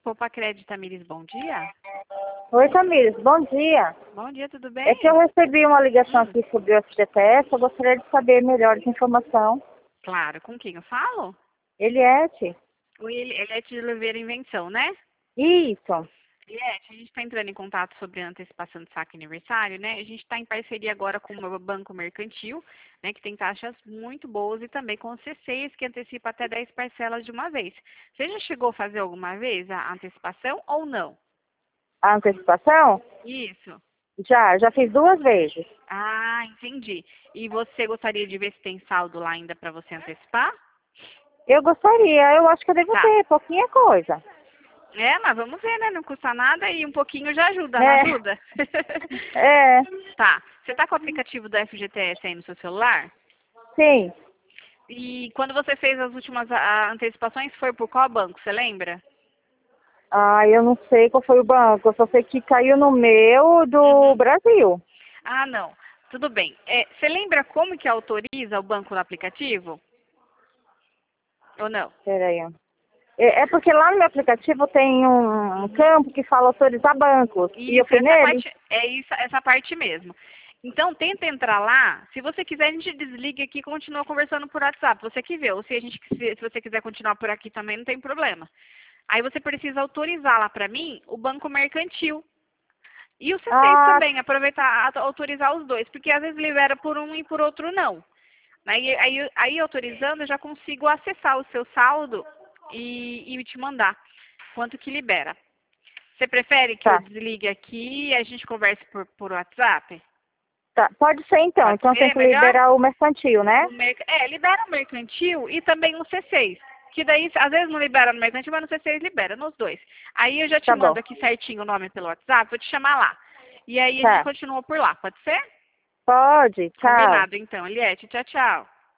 Copa Crédito, Tamires, bom dia. Oi, Tamires, bom dia. Bom dia, tudo bem? É que eu recebi uma ligação aqui sobre o FGTS, eu gostaria de saber melhor essa informação. Claro, com quem eu falo? Eliette? O Eliette de Oliveira Invenção, né? Isso. Eliette, a gente está entrando em contato sobre a antecipação de saque aniversário, né? A gente está em parceria agora com o Banco Mercantil, né? Que tem taxas muito boas e também com o C6, que antecipa até 10 parcelas de uma vez. Você já chegou a fazer alguma vez a antecipação ou não? A antecipação? Isso. Já fiz 2 vezes. Ah, entendi. E você gostaria de ver se tem saldo lá ainda para você antecipar? Eu gostaria, eu acho que eu devo Tá. ter, pouquinha coisa. É, mas vamos ver, né? Não custa nada e um pouquinho já ajuda, não É, ajuda? é, Tá. Você tá com o aplicativo do FGTS aí no seu celular? sim. E quando você fez as últimas antecipações, foi por qual banco? Você lembra? Ah, eu não sei qual foi o banco, eu só sei que caiu no meu do Uhum. Brasil. Ah, não. Tudo bem. Você lembra como que autoriza o banco no aplicativo? Ou não? Peraí. É porque lá no meu aplicativo tem um Uhum. campo que fala autorizar bancos. E eu Isso, fui nele? essa parte mesmo. Então, tenta entrar lá. Se você quiser, a gente desliga aqui e continua conversando por WhatsApp. Você que vê. Ou se você quiser continuar por aqui também, não tem problema. Aí você precisa autorizar lá para mim o Banco Mercantil. E o C6 Ah, também, aproveitar, autorizar os dois. Porque às vezes libera por um e por outro não. Aí autorizando, eu já consigo acessar o seu saldo e te mandar quanto que libera. Você prefere que eu tá. desligue aqui e a gente converse por WhatsApp? Tá, pode ser então. Pode Então tem ser que melhor? liberar o mercantil, né? Libera o mercantil e também o C6. Que daí, às vezes não libera no mercantil, mas no C6 libera, nos dois. Aí eu já te Tá bom. mando aqui certinho o nome pelo WhatsApp, vou te chamar lá. E aí a gente Tá. continua por lá, pode ser? Pode, tchau. Combinado então, Eliette. Tchau, tchau.